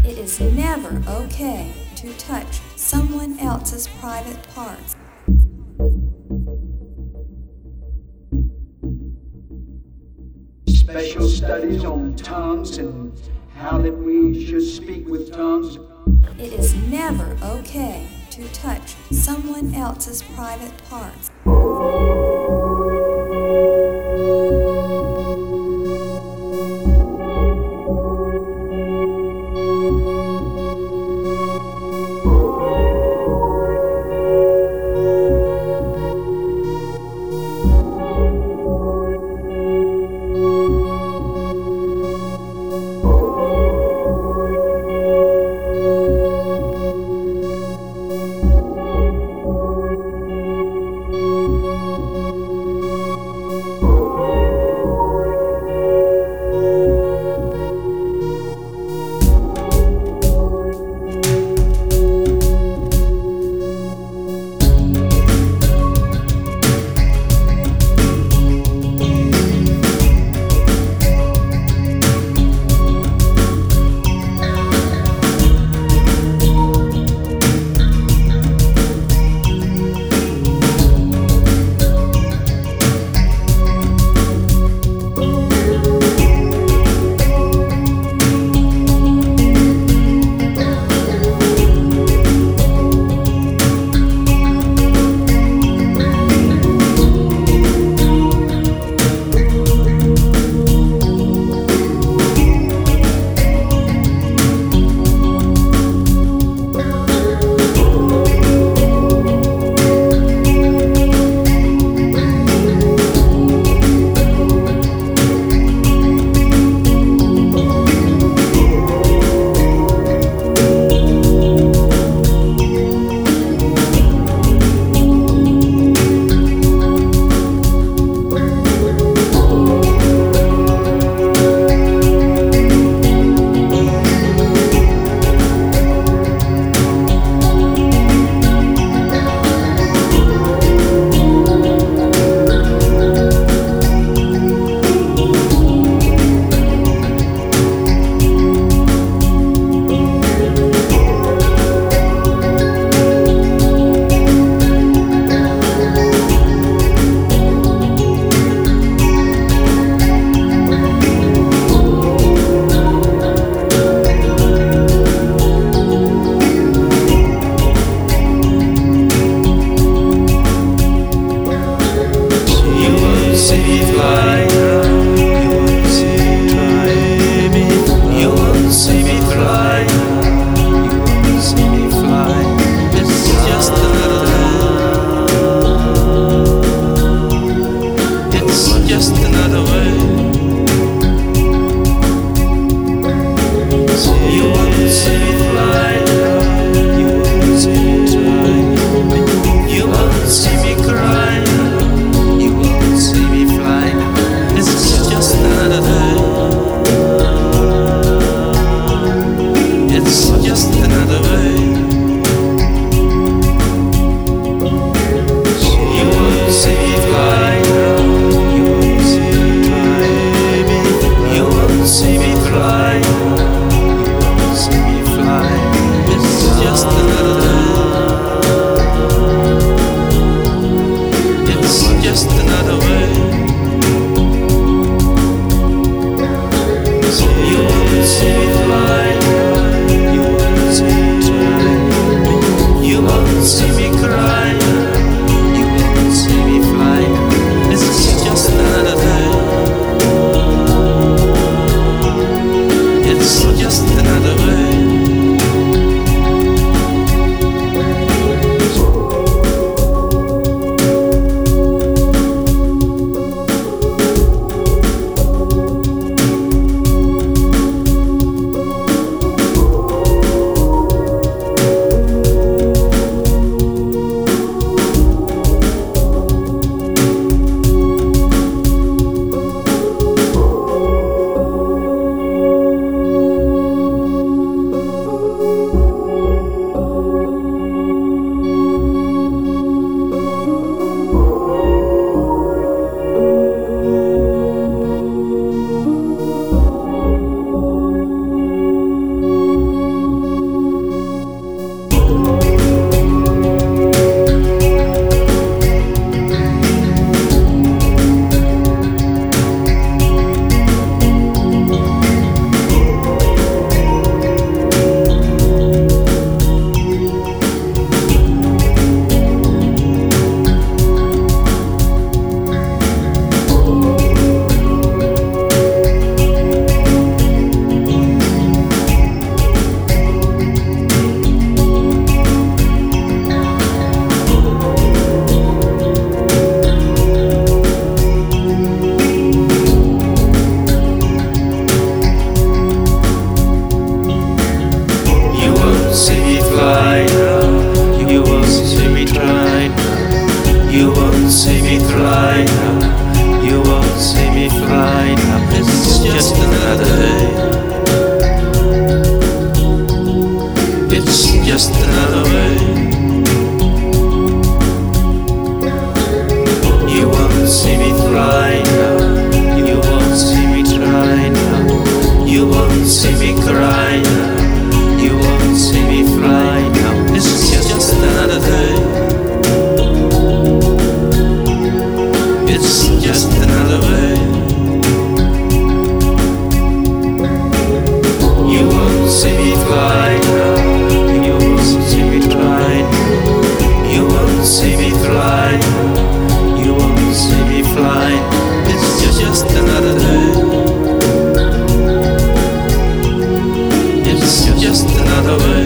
It is never okay to touch someone else's private parts. Special studies on tongues and how that we should speak with tongues. It is never okay to touch someone else's private parts. You won't see me fly. You won't see me try. see me fly now. You won't see me try now. You won't see me fly now. You won't see me fly now. It's just another day. It's just another way. You won't see me fly now. You won't see me try now. You won't see me cry now. You won't see me fly now. It's just another day. It's just another way. You won't see me fly now. You won't see me try now. You won't see me fly now. You won't see me fly. It's just another day. It's just another way.